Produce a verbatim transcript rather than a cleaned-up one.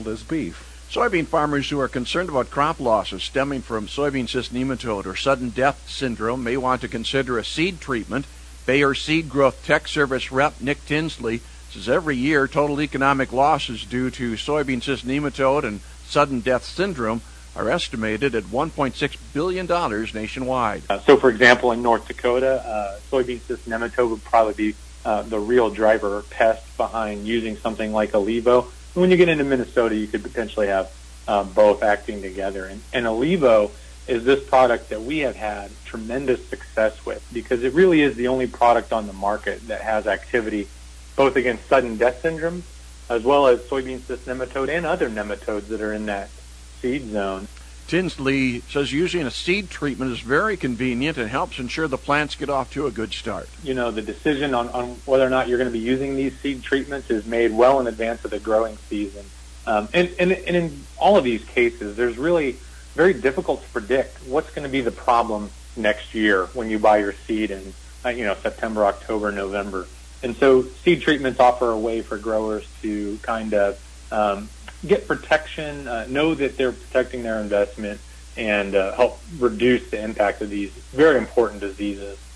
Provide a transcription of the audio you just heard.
as beef. Soybean farmers who are concerned about crop losses stemming from soybean cyst nematode or sudden death syndrome may want to consider a seed treatment. Bayer Seed Growth Tech Service rep Nick Tinsley says every year total economic losses due to soybean cyst nematode and sudden death syndrome are estimated at one point six billion dollars nationwide. Uh, so, for example, in North Dakota, uh, soybean cyst nematode would probably be uh, the real driver or pest behind using something like Alivo. When you get into Minnesota, you could potentially have uh, both acting together. And, and Alivo is this product that we have had tremendous success with because it really is the only product on the market that has activity both against sudden death syndrome as well as soybean cyst nematode and other nematodes that are in that seed zone. Tinsley says using a seed treatment is very convenient and helps ensure the plants get off to a good start. You know, the decision on, on whether or not you're going to be using these seed treatments is made well in advance of the growing season. Um, and, and, and in all of these cases, there's really very difficult to predict what's going to be the problem next year when you buy your seed in, uh, you know, September, October, November. And so seed treatments offer a way for growers to kind of um, get protection, uh, know that they're protecting their investment, and uh, help reduce the impact of these very important diseases.